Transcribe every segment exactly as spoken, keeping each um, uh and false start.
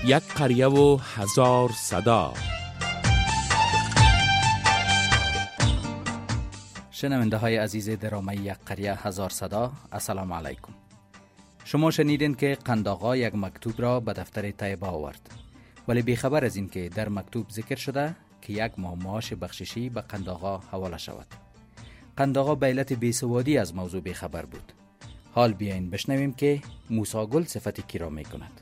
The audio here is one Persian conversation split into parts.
یک قریه و هزار صدا. شنونده های عزیز درامه یک قریه هزار صدا، السلام علیکم. شما شنیدین که قنداقا یک مکتوب را به دفتر طیبه آورد، ولی بیخبر از این که در مکتوب ذکر شده که یک ماه معاش بخششی به قنداقا حواله شود. قنداقا به علت بیسوادی از موضوع بیخبر بود. حال بیاین بشنویم که موسی گل صفت کی را می کند.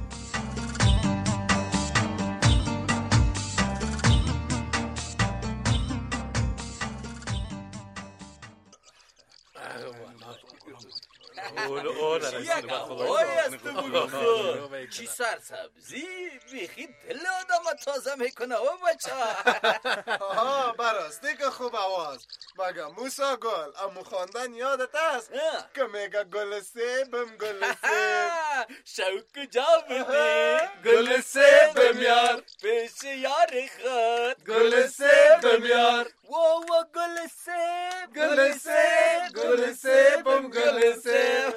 چی سرسبزی بیخی دل آدم تازه میکنه و بچه آها براستی که خوب آواز مگه موسی گل امو خواندن یادت است که میگه گل سیبم گل سیب شوق جا بده گل سیب میار پیش یار خود گل سیب میار و و گل سیب گل سیب گل سیبم گل سیب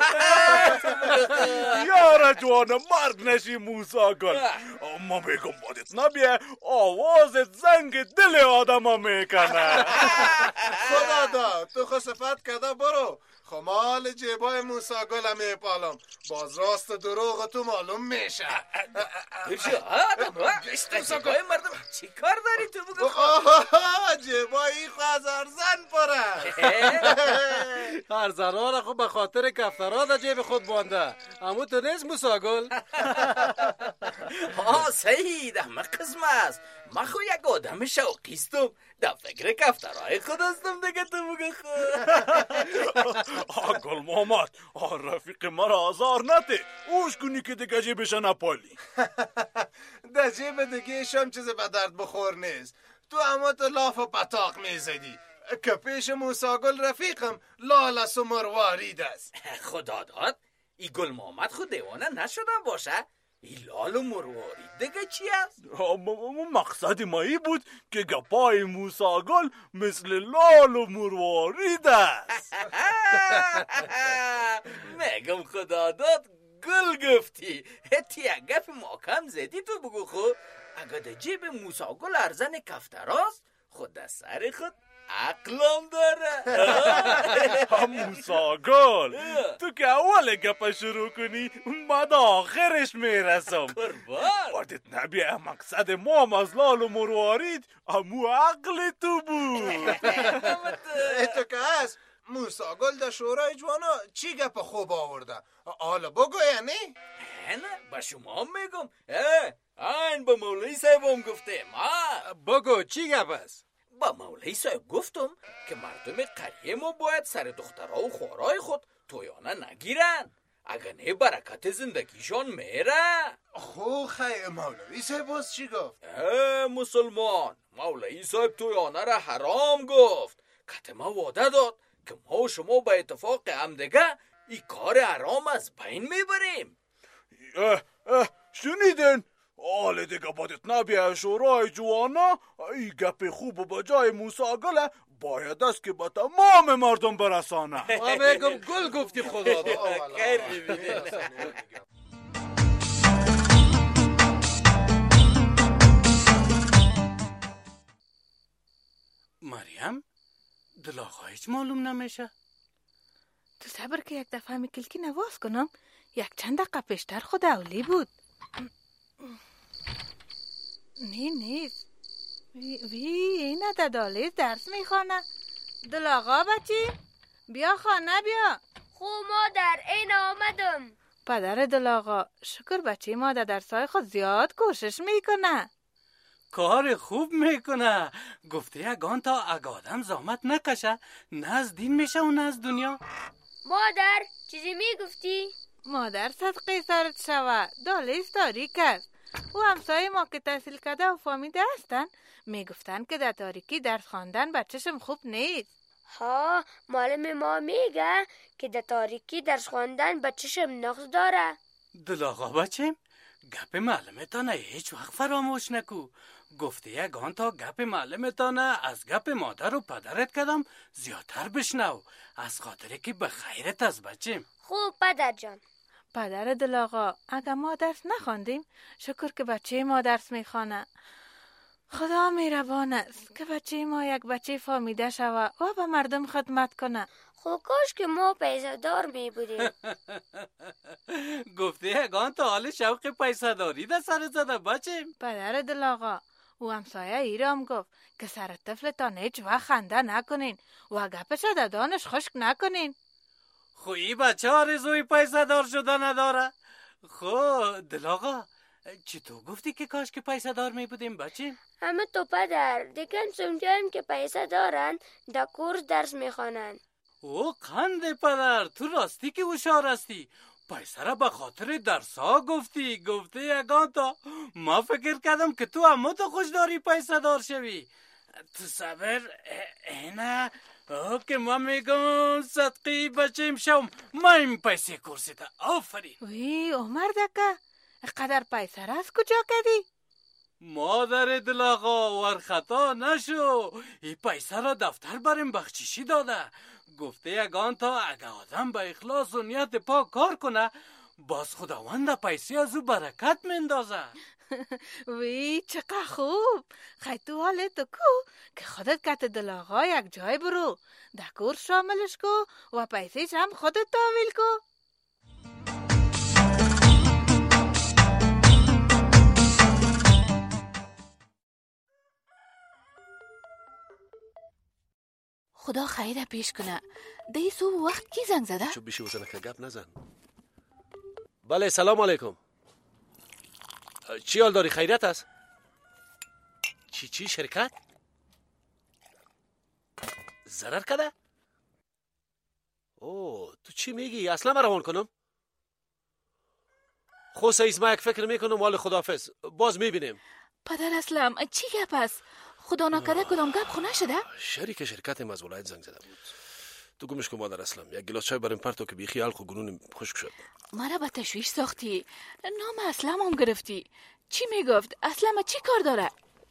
یاره جوانه مرگ نشی موسی گل، اما میگم بادت نبیه آوازت زنگ دل آدم میکنه. خدا دا تو خو صفت کده برو خمال جیبای موسی گل میپالم باز راست دروغ تو معلوم میشه. برشو آدم قصیقای مردم چی کار داری تو بگو آها جیبای خو هزار زن پره هر زنان خود به خاطر کفترها در جیب خود بانده، اما تو نیست موسی گل. آه سید همه قسم است. من خو یک آدم شوقیستم در فکر کفترهای خود هستم دیگه تو بگو خود. آه گل محمد آه رفیق مرا آزار نده اوش کنی که دیگه جیبش نپالی. در جیب دیگه شم چیز به درد بخور نیست. تو اما تو لاف و پتاق میزدی که پیش موسی گل رفیقم لالس و مروارید است. خدا داد ای گل محمد خود دیوانه نشدن باشه. ای لال و مروارید دیگه چی است؟ مقصد ما ای بود که گپای موسی گل مثل لال و مروارید است. میگم خدا داد گل گفتی هتی یک گپ محکم زدی تو بگو خود. اگه در جیب موسی گل ارزن کفتر است خود در سر خود عقلم داره. موسی گل تو که اول گپ شروع کنی من آخرش میرسم. قربان بادت نبیه مقصد ما از لال و مروارید امو عقل تو بود. تو که هست موسی گل در شورای جوانا چی گپ خوب آورده حالا بگو یعنی؟ نه با شما میگم این با مولوی صاحبم گفته ما. بگو چی گپ است؟ با مولوی صاحب گفتم که مردم قریه ما باید سر دخترها و خوارای خود تویانه نگیرن اگه نه برکت زندگیشان میره. خو خیلی مولوی صاحب باز چی گفت؟ اه مسلمان مولوی صاحب تویانه را حرام گفت. کتما وعده داد که ما و شما با اتفاق همدیگه ای کار حرام از بین میبریم. اه اه شنیدن؟ حال دیگه بادت نبیه شورای جوانا ای گپ خوب با جای موسی گل باید است که با تمام مردم برسانه. ما بگم گل گفتی خدا دا. خیر ببینید مریم دل آقا هیچ معلوم نمیشه. تو صبر که یک دفعه می کلکی نواز کنم. یک چند دقیقه پیشتر خود اولی بود. نه نیست وی, وی اینه در دالیز درس میخوانه. دل آقا بچی بیا خانه بیا. خو مادر این آمدم. پدر دل آقا شکر بچی ما در درسای خود زیاد کوشش میکنه. کار خوب میکنه. گفته یگان تا اگه آدم زحمت نکشه نه از دین میشه و نه از دنیا. مادر چیزی میگفتی؟ مادر صدقه سرت شوه دالیز تاریک است. و همسایه ما که تحصیل کرده و فهمیده هستن میگفتن که در تاریکی درس خواندن بچه‌شم خوب نیست. ها معلم ما میگه که در تاریکی درس خواندن بچه‌شم نقص داره. دل آقا بچیم گپ معلمتانه هیچ وقت فراموش نکو. گفته یگان تا گپ معلمتانه از گپ مادر و پدرت کدام زیادتر بشنو از خاطره که به خیرت از بچیم. خوب پدر جان. پدر دل آقا، اگر ما درس نخواندیم شکر که بچه ما درس میخوانه. خدا مهربان است که بچه ما یک بچه فهمیده شوه و به مردم خدمت کنه. خب کاش که ما پیسه دار می بودیم. گفته یگان تا حال شوق پیسه داری در سر زده بچه. پدر دل آقا، او همسایه ایرام گفت که سر طفلتان هیچ وقت خنده نکنین و گپش در دانش خشک نکنین. خو این بچه آرزوی پیسه دار شده نداره. خو دل آقا، چی تو گفتی که کاش که پیسه دار می بودیم بچه؟ همه تو پدر دیگه سمجایم که پیسه دارن در کورس درس میخوانن. او قند پدر، تو راستی که هوشیار هستی. پیسه را به خاطر درسا گفتی. گفته یگان تا ما فکر کردم که تو اما تو خوش داری پیسه دار شوی. تو صبر اینه او که ما میگم صدقی بچه شوم ما این پیسه کورسی تا. آفرین. وی عمر دکه قدر پیسه را از کجا کدی؟ مادر دل آقا ور خطا نشو. این پیسه را دفتر بریم بخشیشی داده. گفته یگان تا اگه آدم به اخلاص و نیت پاک کار کنه باز خداوند پیسه از او برکت مندازه. وی چقدر خوب. خیلی تو حالت کو که خودت کت دل آقا یک جای برو در کورس شاملش کو و پیسه هم خودت تحویل کو. خدا خیره پیش کنه. دی صبح وقت کی زنگ زده؟ چوب بیشی وزنه که گپ نزن. بله سلام علیکم. چی حال داری؟ خیریت است؟ چی چی شرکت؟ ضرر کده؟ اوه تو چی میگی؟ اصلا من روان کنم؟ خود سیز ما یک فکر میکنم. حال خداحافظ، باز میبینیم. پدر اسلم چی گپ است؟ خدا نکرده کدام گپ خونه شده؟ شریک شرکت از ولایت زنگ زده بود. تو گمش کن مادر اسلم. یک گلاس چای بریم پرتو که بیخی حلق و گلون خشک شد. مرا به تشویش ساختی. نام اسلم هم گرفتی. چی میگفت؟ اسلم چی کار داره؟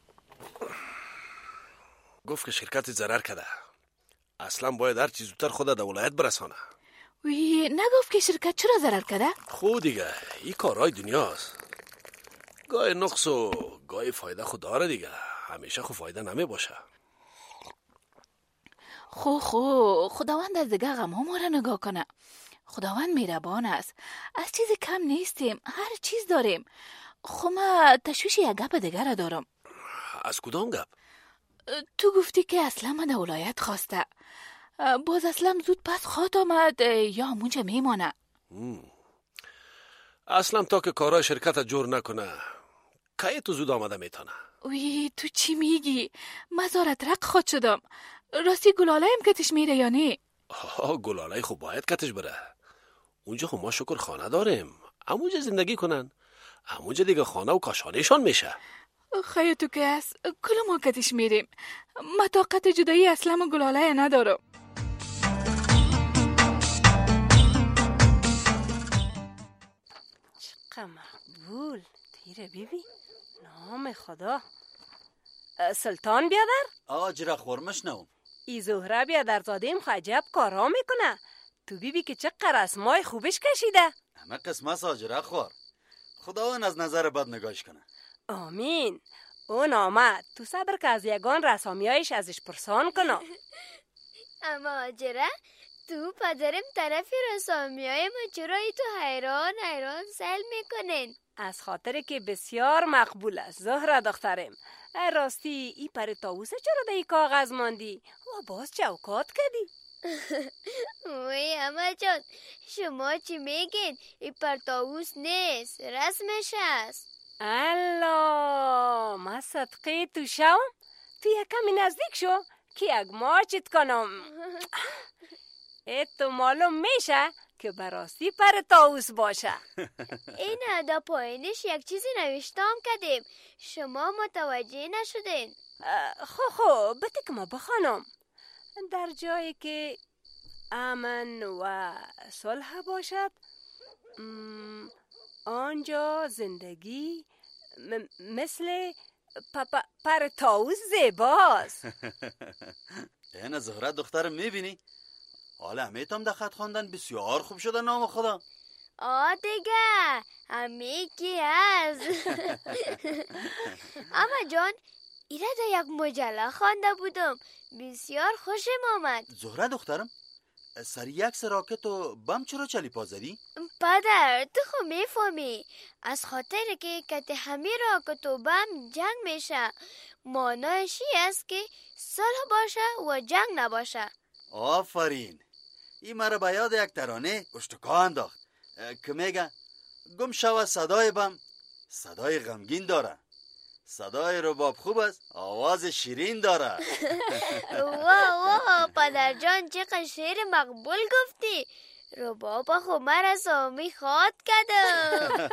گفت که شرکت ضرر کرده. اسلم باید هر چیز زودتر خود در ولایت برسانه. وی نگفت که شرکت چرا ضرر کرده؟ خود دیگه این کارهای دنیاست. گاهی نقص و گاهی فایده خود داره دیگه. همیشه خود فایده نمی باشه. خو خو خداوند از دیگه غم ما را نگاه کنه. خداوند مهربان است. از چیزی کم نیستیم. هر چیز داریم. خو ما تشویش یک گپ دیگه را دارم. از کدام گپ؟ تو گفتی که اسلم در ولایت خواسته. باز اسلم زود پس خواد آمد یا همونجا میمانه؟ اسلم تا که کارهای شرکت جور نکنه که تو زود آمده میتونه. وی تو چی میگی؟ مزارت رق خود شدم. راستی گلاله هم کتش میره یا نه؟ آه گلاله خب باید کتش بره. اونجا خب ما شکر خانه داریم. همونجا زندگی کنن. همونجا دیگه خانه و کاشانهشان میشه. خیلی تو که هست کل ما کتش میریم. ما طاقت جدایی اسلم و گلاله ندارم. چقدر مقبول. تیره بیبی نام خدا. سلطان بیادر؟ آجرا خورمش نو. ای زهره بیادر زادیم خجب کارا میکنه. تو بیبی که چقدر اسمای خوبش کشیده. همه قسمت آجرا خور. خدا اون از نظر بد نگاش کنه. آمین. اون آمد. تو صبر که از یگان رسامیایش ازش پرسان کنه. اما آجره تو پدرم طرف رسامیای ما چرا ای تو حیران حیران سل میکنین؟ از خاطر که بسیار مقبول است زهره دخترم. راستی ای پر تاوسه چرا ده ای کاغذ ماندی و باز چوکات کدی؟ وی اما جان شما چی میگین؟ ای پر تاوس نیست، رسمش است. الله ما صدقه تو شوم. تو یک کمی نزدیک شو که یک مارچت کنم. ای تو معلوم میشه که براستی پر تاوس باشه. این ادا پایینش یک چیزی نوشتم کدیم، شما متوجه نشدین. خو خو بده که ما بخوانم. در جایی که امن و صلح باشد آنجا زندگی م- مثل پ- پ- پر تاوس زیباست. این زهره دخترم میبینی؟ حالا همیتم در خط خواندن بسیار خوب شده نام خدا. آ دیگه همه کی هست. اما جان ایره در یک مجله خوانده بودم، بسیار خوشم آمد. زهره دخترم، سر یک راکت و بم چرا چلی پازدی؟ پدر تو خو میفهمی، از خاطر که کت همه راکت و بم جنگ میشه، معنایش است که صلح باشه و جنگ نباشه. آفرین، این مرا به یاد یک ترانه اشتکا انداخت که میگه گم شوه صدای بم صدای غمگین داره، صدای رباب خوب است آواز شیرین داره. واه واه پدر جان چقدر شعر مقبول گفتی. رباب خو مرا سامی خواد کردم.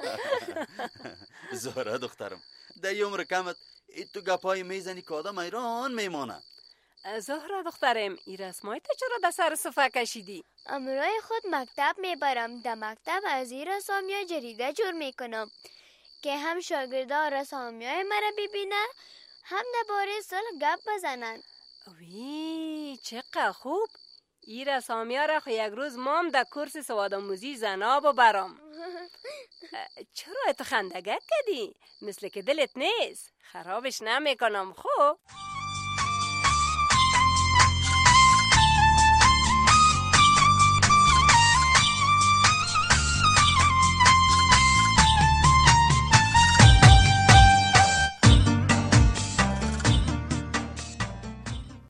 زهره دخترم، در یه عمر کمت ای تو گپای میزنی که آدم ایران میمانه. زهره دخترم این رسمای تو چرا در سر صفحه کشیدی؟ امروی خود مکتب میبرم، در مکتب از این رسامی جریده جور میکنم که هم شاگردا رسامی های مرا ببینه هم درباره صلح گپ بزنن. وی چقدر خوب. این رسامی ها را خو یک روز مام در کورس سوادآموزی زنا ببرم. چرا ات خندگک کردی؟ مثل که دلت نیست. خرابش نمیکنم. خب